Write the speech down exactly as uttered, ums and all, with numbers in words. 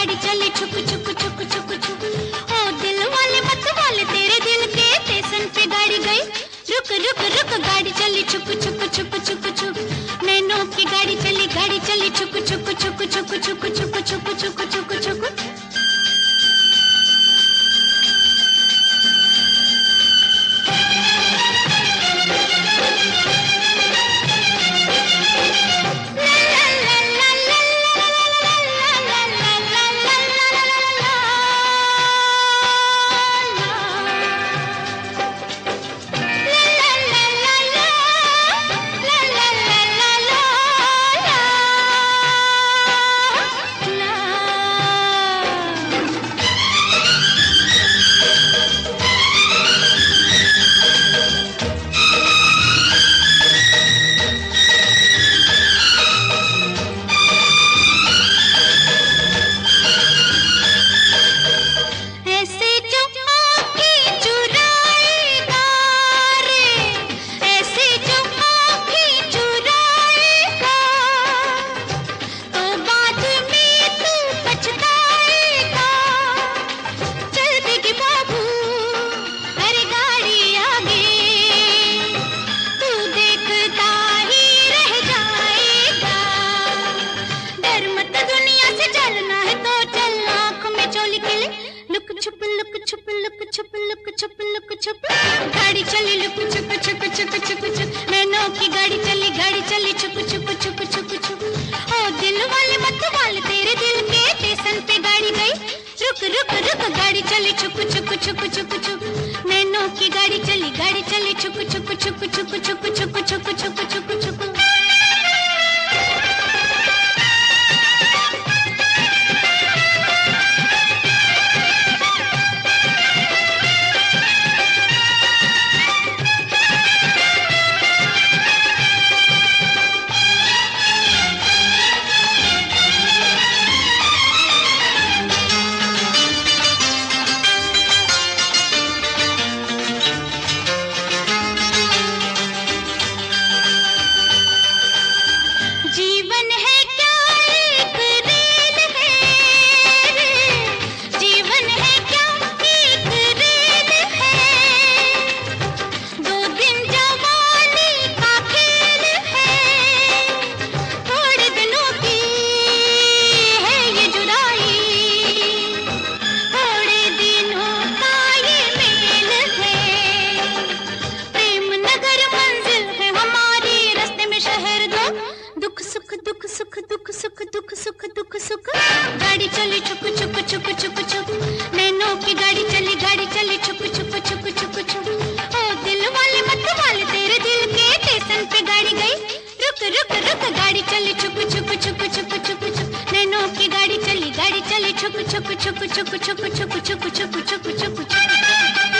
गाड़ी चली छुक छुक छुक छुक छुक। ओ दिल वाले मत वाले तेरे दिल के स्टेशन पे गाड़ी गई। रुक रुक रुक गाड़ी चली छुक छुक छुक छुक छुक। नैनों की गाड़ी चली गाड़ी चली छुक छुक छुक छुक छुक छुक छुक छुक छुक छुक। गाड़ी चली लुक छुक छुक छुक छुक छुक। नैनों की गाड़ी चली गाड़ी चली छुक छुक छुक छुक छुक। ओ दिल वाले मत वाले तेरे दिल के स्टेशन पे गाड़ी गई। रुक रुक रुक गाड़ी चली छुक छुक छुक छुक छुक। नैनों की गाड़ी चली गाड़ी चली छुक छुक छुक छुक छुक छुक छुक छुक छुक छुक। गाड़ी चली छुक छुक छुक छुक छुक। नैनों की गाड़ी चली गाड़ी चली छुक छुक छुक छुक छुक। ओ दिल वाले मत वाले तेरे दिल के स्टेशन पे गाड़ी गई। रुक रुक रुक गाड़ी चली छुक छुक छुक छुक छुक छुक। नैनों की गाड़ी चली गाड़ी चली छुक छुक छुक छुक छुक छुक छुक छुक छुक छुक छुक।